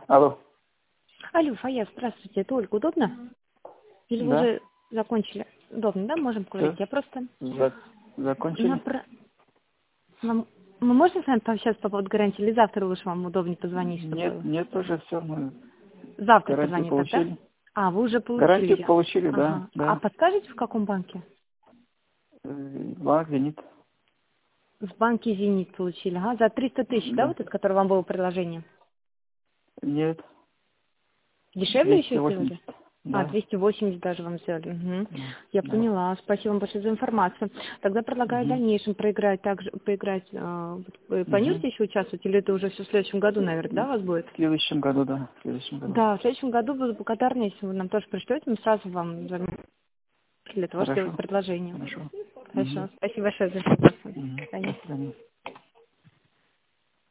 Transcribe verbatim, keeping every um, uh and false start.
Алло. Алло, Фаяз, здравствуйте. Это Ольга, удобно? Или вы Да. уже закончили? Удобно, да? Можем поговорить? Все. Я просто... За- Закончили? Напра... Нам- Мы можем с вами пообщаться по поводу гарантии? Или завтра лучше вам удобнее позвонить, Нет, чтобы... нет, уже все. Мы Завтра гарантию позвонить тогда? получили. А, вы уже получили Гарантию ее. получили, да, Ага. А да. подскажете, в каком банке? Э, Банк «Зенит». В банке «Зенит» получили. Ага, за триста тысяч, да, Да. вот это, которое вам было предложение? Нет, Дешевле двести еще сделали? восемьдесят. А, Да. двести восемьдесят даже вам сделали. Мгм. Да. Я Да. поняла. Спасибо вам большое за информацию. Тогда предлагаю в Угу. дальнейшем проиграть также, поиграть. э, Вы Угу. планируете еще участвовать, или это уже все в следующем году, наверное, да, у вас будет? В следующем году, да, в следующем году. Да, в следующем году буду благодарна, если вы нам тоже пришлете, мы сразу вам звоним для того, чтобы сделать Хорошо. предложение. Хорошо. Угу. Хорошо. Спасибо большое за информацию. Угу. До До свидания. свидания.